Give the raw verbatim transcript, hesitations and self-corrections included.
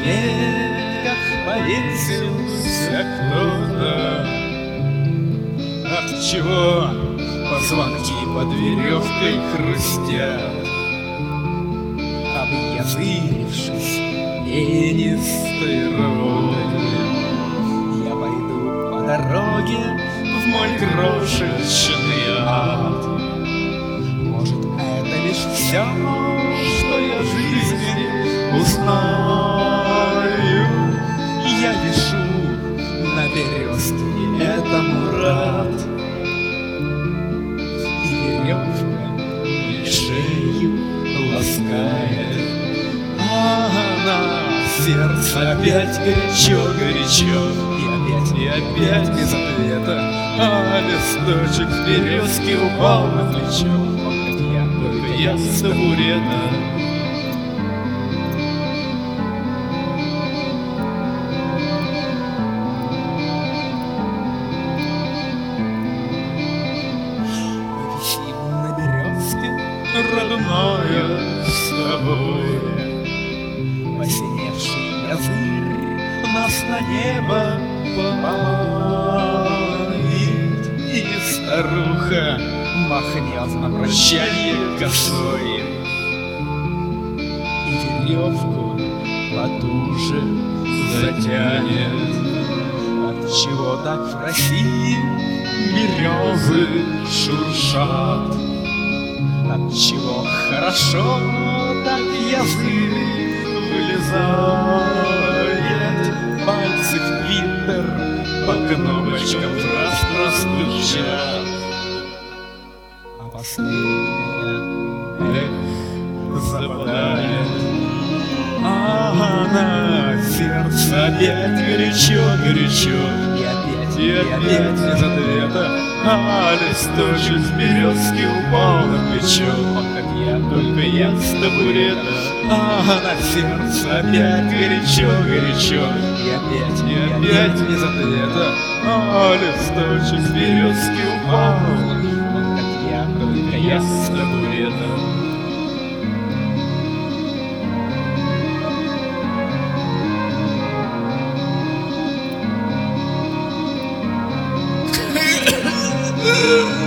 ветках повесился кто-то. От чего позвонки под веревкой хрустят, объязывшись пенистой родой, я пойду по дороге в мой крошечный ад. Может, это лишь все, что я в жизни узнаю. Я вешу на березке этому рад, и веревка мне шею ласкает, а она сердце опять горячо-горячо. И опять, и опять без ответа, а листочек в березке упал на плечо. Как я, только я с табурета. Висим на березке, родная, с тобой. Посиневший язык нас на небо поманит, и старуха махнет на прощанье косой, и веревку потуже затянет. Отчего так в России березы шуршат? Отчего хорошо так язык вылезает? Пальцы в твиттер по кнопочкам раз простучат, а последняя эх западает, а на сердце опять горячо-горячо. И опять, и опять без ответа, а листочек с березки упал на плечо. Он как я, только я с табурета, а на сердце опять горячо-горячо. И опять, и опять без ответа, а листочек с березки упал. Он как я, только я с табурета. Ugh!